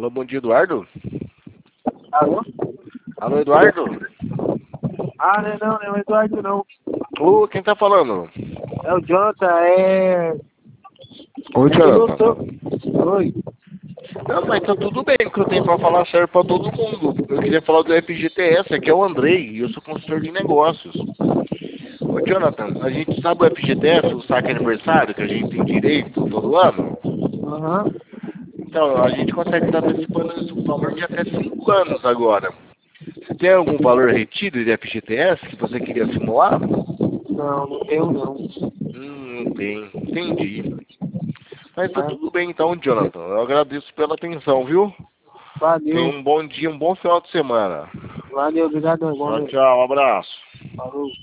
Alô, bom dia, Eduardo? Alô? Alô, Eduardo? Não é o Eduardo não. Ô, quem tá falando? É o Jonathan, Oi, que eu Jonathan. tô... Oi. Não, mas tá tudo bem, o que eu tenho pra falar serve pra todo mundo. Eu queria falar do FGTS, aqui é o Andrei, e eu sou consultor de negócios. Ô, Jonathan, a gente sabe o FGTS, o saque aniversário, que a gente tem direito todo ano? Aham. Então, a gente consegue estar antecipando esse valor de até 5 anos agora. Você tem algum valor retido de FGTS que você queria simular? Não tenho não. Não tem. Entendi. Mas tá Ah, tudo bem então, Jonathan. Eu agradeço pela atenção, viu? Tenha valeu. um bom dia, um bom final de semana. Valeu, obrigado, Tchau, igualmente. tchau. Um abraço. Falou.